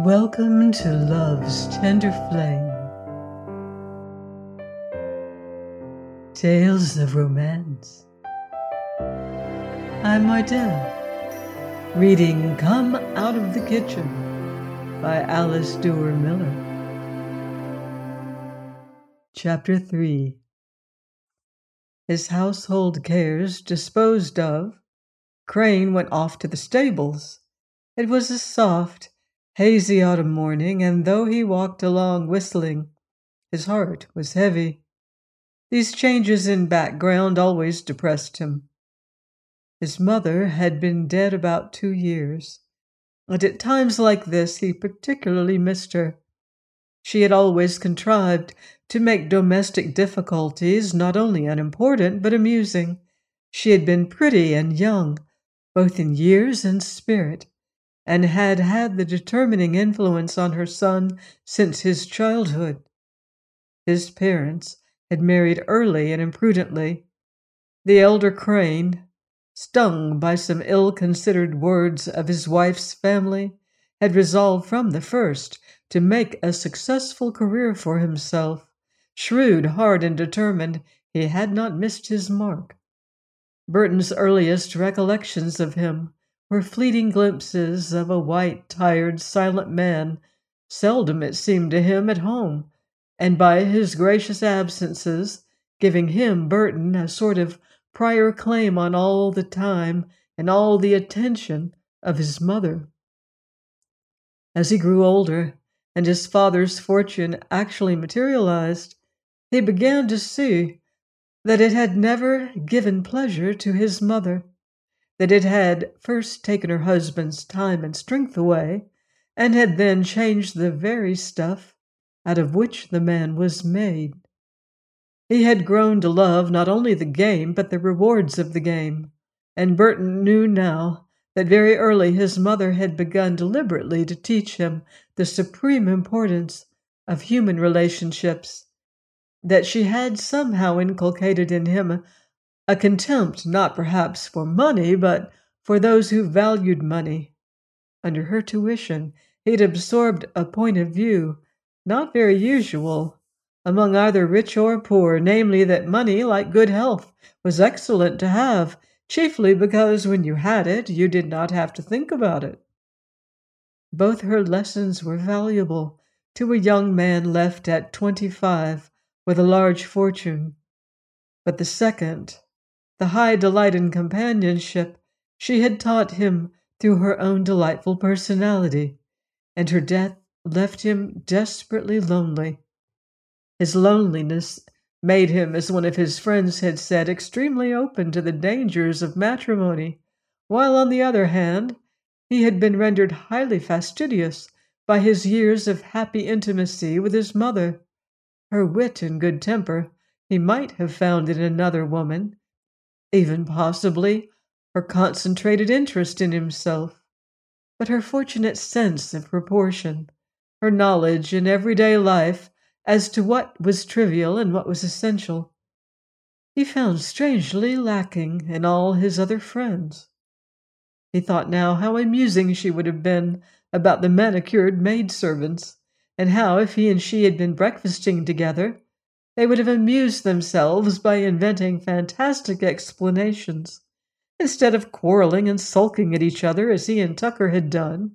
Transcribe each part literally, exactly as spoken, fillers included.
Welcome to Love's Tender Flame. Tales of Romance. I'm Mardell, reading Come Out of the Kitchen by Alice Duer Miller. Chapter three. His household cares disposed of, Crane went off to the stables. It was a soft, hazy autumn morning, and though he walked along whistling, his heart was heavy. These changes in background always depressed him. His mother had been dead about two years, and at times like this he particularly missed her. She had always contrived to make domestic difficulties not only unimportant but amusing. She had been pretty and young, both in years and spirit, and had had the determining influence on her son since his childhood. His parents had married early and imprudently. The elder Crane, stung by some ill-considered words of his wife's family, had resolved from the first to make a successful career for himself. Shrewd, hard, and determined, he had not missed his mark. Burton's earliest recollections of him were fleeting glimpses of a white, tired, silent man, seldom, it seemed to him, at home, and by his gracious absences giving him, Burton, a sort of prior claim on all the time and all the attention of his mother. As he grew older, and his father's fortune actually materialized, he began to see that it had never given pleasure to his mother, that it had first taken her husband's time and strength away, and had then changed the very stuff out of which the man was made. He had grown to love not only the game, but the rewards of the game, and Burton knew now that very early his mother had begun deliberately to teach him the supreme importance of human relationships, that she had somehow inculcated in him a contempt not perhaps for money, but for those who valued money. Under her tuition, he had absorbed a point of view not very usual among either rich or poor, namely that money, like good health, was excellent to have, chiefly because when you had it, you did not have to think about it. Both her lessons were valuable to a young man left at twenty-five with a large fortune, but the second, the high delight in companionship, she had taught him through her own delightful personality, and her death left him desperately lonely. His loneliness made him, as one of his friends had said, extremely open to the dangers of matrimony, while on the other hand, he had been rendered highly fastidious by his years of happy intimacy with his mother. Her wit and good temper he might have found in another woman, even possibly her concentrated interest in himself, but her fortunate sense of proportion, her knowledge in everyday life as to what was trivial and what was essential, he found strangely lacking in all his other friends. He thought now how amusing she would have been about the manicured maidservants, and how, if he and she had been breakfasting together, they would have amused themselves by inventing fantastic explanations, instead of quarreling and sulking at each other as he and Tucker had done.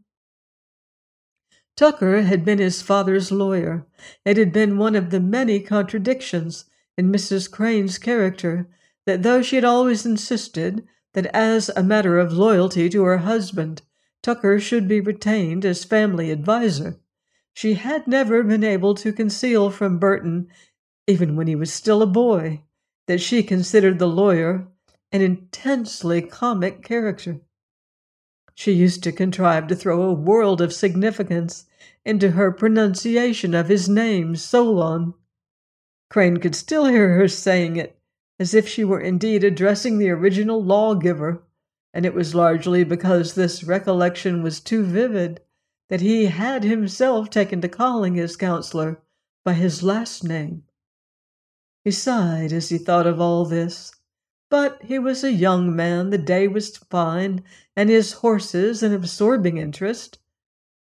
Tucker had been his father's lawyer. It had been one of the many contradictions in Missus Crane's character that though she had always insisted that as a matter of loyalty to her husband, Tucker should be retained as family adviser, she had never been able to conceal from Burton, even when he was still a boy, that she considered the lawyer an intensely comic character. She used to contrive to throw a world of significance into her pronunciation of his name, Solon. Crane could still hear her saying it, as if she were indeed addressing the original lawgiver, and it was largely because this recollection was too vivid that he had himself taken to calling his counselor by his last name. He sighed as he thought of all this, but he was a young man, the day was fine, and his horses an absorbing interest,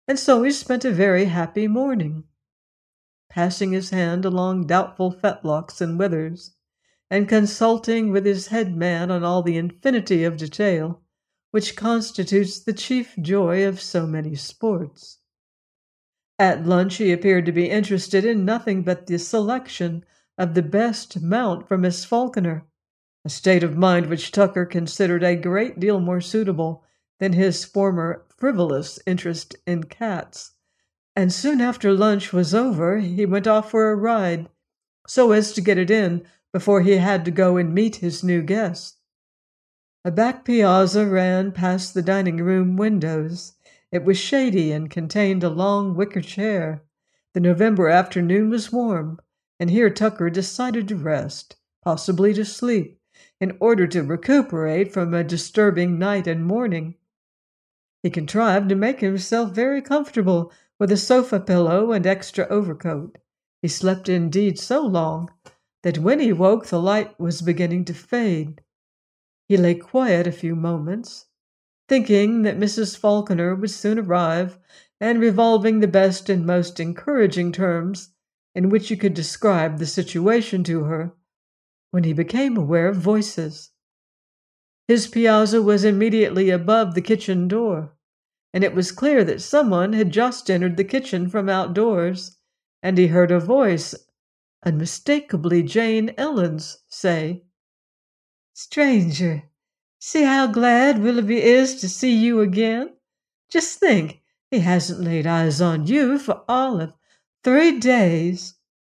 and so he spent a very happy morning, passing his hand along doubtful fetlocks and withers, and consulting with his head man on all the infinity of detail which constitutes the chief joy of so many sports. At lunch he appeared to be interested in nothing but the selection of the best mount for Miss Falconer, a state of mind which Tucker considered a great deal more suitable than his former frivolous interest in cats, and soon after lunch was over he went off for a ride, so as to get it in before he had to go and meet his new guest. A back piazza ran past the dining-room windows. It was shady and contained a long wicker chair. The November afternoon was warm, and here Tucker decided to rest, possibly to sleep, in order to recuperate from a disturbing night and morning. He contrived to make himself very comfortable with a sofa pillow and extra overcoat. He slept indeed so long that when he woke the light was beginning to fade. He lay quiet a few moments, thinking that Missus Falconer would soon arrive, and revolving the best and most encouraging terms in which you could describe the situation to her, when he became aware of voices. His piazza was immediately above the kitchen door, and it was clear that someone had just entered the kitchen from outdoors, and he heard a voice, unmistakably Jane Ellen's, say, "Stranger, see how glad Willoughby is to see you again. Just think, he hasn't laid eyes on you for all of three days."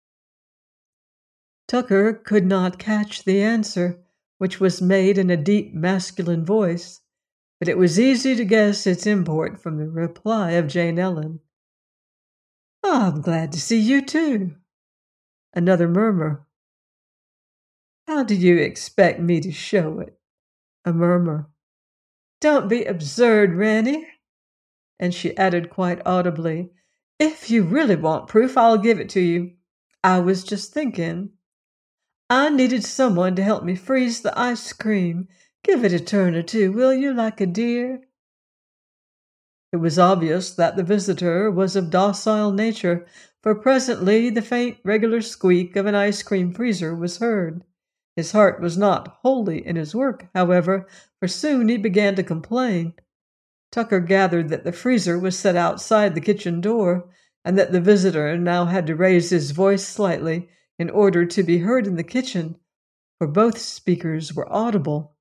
Tucker could not catch the answer, which was made in a deep masculine voice, but it was easy to guess its import from the reply of Jane Ellen. "Oh, I'm glad to see you too." Another murmur. "How do you expect me to show it?" A murmur. "Don't be absurd, Ranny." And she added quite audibly, "If you really want proof, I'll give it to you. I was just thinking. I needed someone to help me freeze the ice cream. Give it a turn or two, will you, like a dear?" It was obvious that the visitor was of docile nature, for presently the faint, regular squeak of an ice cream freezer was heard. His heart was not wholly in his work, however, for soon he began to complain. Tucker gathered that the freezer was set outside the kitchen door, and that the visitor now had to raise his voice slightly in order to be heard in the kitchen, for both speakers were audible.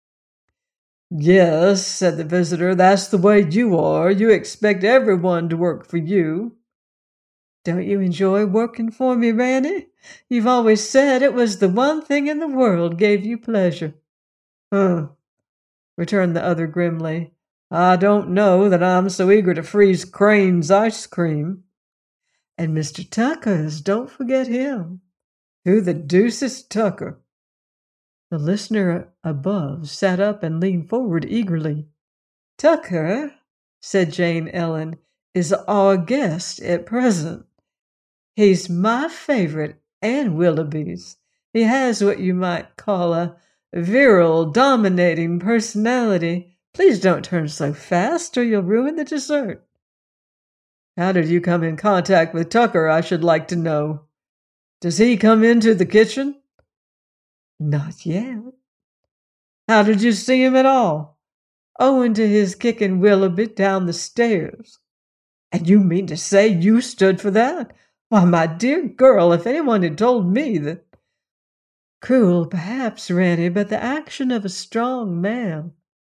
"Yes," said the visitor, "that's the way you are. You expect everyone to work for you." "Don't you enjoy working for me, Ranny? You've always said it was the one thing in the world gave you pleasure." "Huh," returned the other grimly. "I don't know that I'm so eager to freeze Crane's ice cream." "And Mister Tucker's, don't forget him." "Who the deuce is Tucker?" The listener above sat up and leaned forward eagerly. "Tucker," said Jane Ellen, "is our guest at present. He's my favorite and Willoughby's. He has what you might call a virile, dominating personality. Please don't turn so fast or you'll ruin the dessert." "How did you come in contact with Tucker, I should like to know? Does he come into the kitchen?" "Not yet." "How did you see him at all?" "Owing to his kicking Willoughby down the stairs." "And you mean to say you stood for that? Why, my dear girl, if anyone had told me that—" "Cruel, perhaps, Ranny, but the action of a strong man."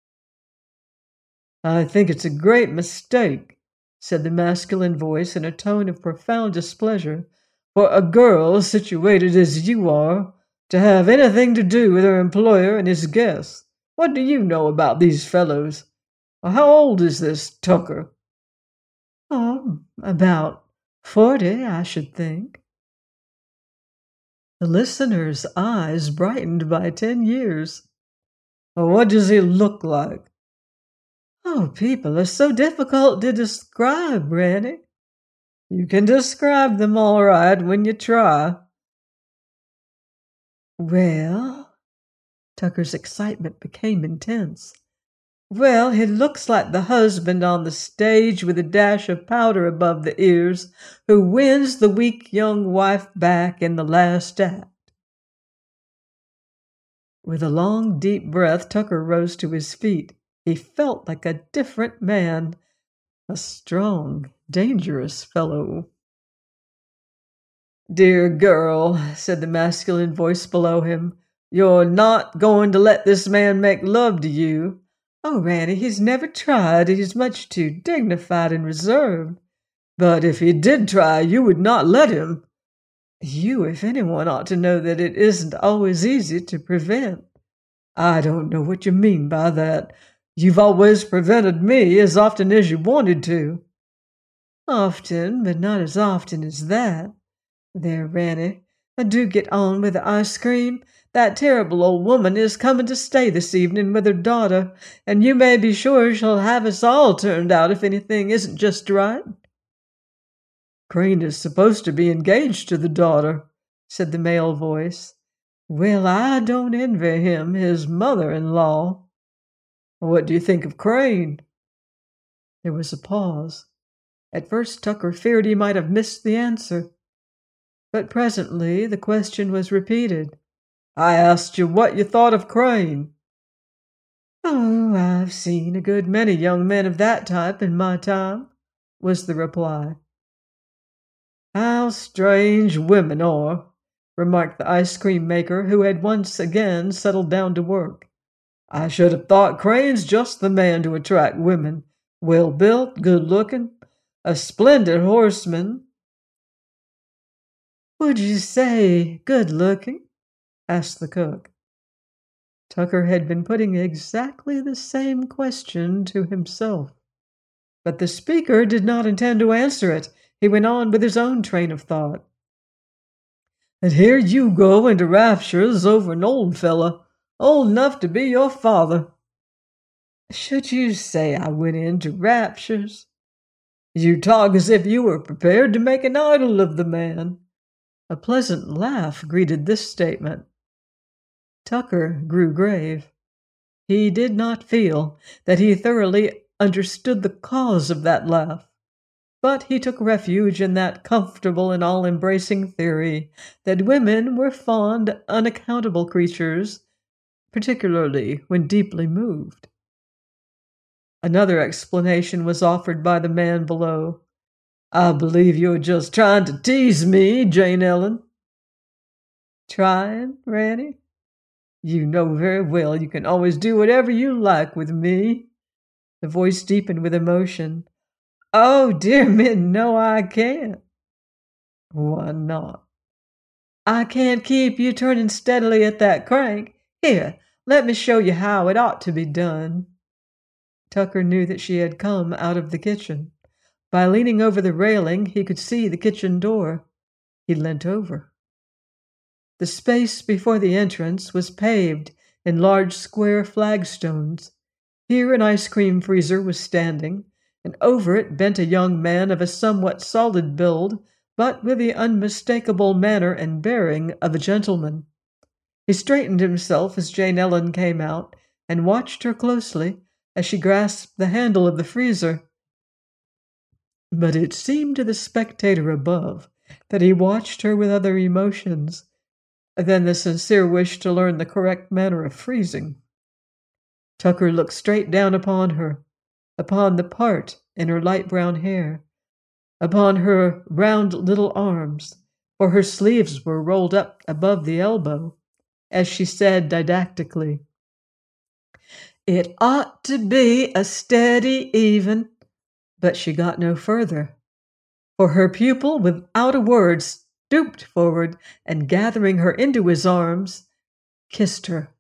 "I think it's a great mistake," said the masculine voice in a tone of profound displeasure, "for a girl situated as you are to have anything to do with her employer and his guests. What do you know about these fellows? How old is this Tucker?" "Oh, about forty, I should think." The listener's eyes brightened by ten years. "What does he look like?" "Oh, people are so difficult to describe, Ranny." "You can describe them all right when you try." "Well," Tucker's excitement became intense. Well, he looks like the husband on the stage with a dash of powder above the ears who wins the weak young wife back in the last act. With a long, deep breath, Tucker rose to his feet. He felt like a different man, a strong, dangerous fellow. "Dear girl," said the masculine voice below him, "you're not going to let this man make love to you?" "Oh, Ranny, he's never tried. He's much too dignified and reserved." "But if he did try, you would not let him." "You, if anyone, ought to know that it isn't always easy to prevent." "I don't know what you mean by that. You've always prevented me as often as you wanted to." "Often, but not as often as that. There, Ranny, do get on with the ice cream. That terrible old woman is coming to stay this evening with her daughter, and you may be sure she'll have us all turned out if anything isn't just right." "Crane is supposed to be engaged to the daughter," said the male voice. "Well, I don't envy him, his mother-in-law." "What do you think of Crane?" There was a pause. At first Tucker feared he might have missed the answer. But presently the question was repeated. "I asked you what you thought of Crane." "Oh, I've seen a good many young men of that type in my time," was the reply. "How strange women are," remarked the ice cream maker, who had once again settled down to work. "I should have thought Crane's just the man to attract women. Well built, good looking, a splendid horseman." "Would you say good looking?" asked the cook. Tucker had been putting exactly the same question to himself. But the speaker did not intend to answer it. He went on with his own train of thought. "And here you go into raptures over an old fella, old enough to be your father." "Should you say I went into raptures?" "You talk as if you were prepared to make an idol of the man." A pleasant laugh greeted this statement. Tucker grew grave. He did not feel that he thoroughly understood the cause of that laugh, but he took refuge in that comfortable and all-embracing theory that women were fond, unaccountable creatures, particularly when deeply moved. Another explanation was offered by the man below. "I believe you're just trying to tease me, Jane Ellen." "Trying, Ranny? You know very well you can always do whatever you like with me." The voice deepened with emotion. "Oh, dear me, no, I can't." "Why not?" "I can't keep you turning steadily at that crank. Here, let me show you how it ought to be done." Tucker knew that she had come out of the kitchen. By leaning over the railing, he could see the kitchen door. He leant over. The space before the entrance was paved in large square flagstones. Here an ice cream freezer was standing, and over it bent a young man of a somewhat solid build, but with the unmistakable manner and bearing of a gentleman. He straightened himself as Jane Ellen came out, and watched her closely as she grasped the handle of the freezer. But it seemed to the spectator above that he watched her with other emotions than the sincere wish to learn the correct manner of freezing. Tucker looked straight down upon her, upon the part in her light brown hair, upon her round little arms, for her sleeves were rolled up above the elbow, as she said didactically, "It ought to be a steady even." But she got no further, for her pupil, without a word, stooped forward and, gathering her into his arms, kissed her.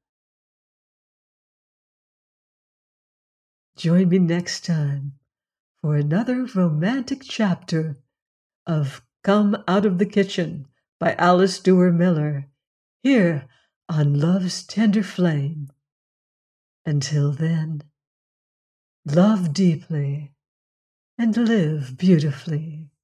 Join me next time for another romantic chapter of Come Out of the Kitchen by Alice Duer Miller, here on Love's Tender Flame. Until then, love deeply and live beautifully.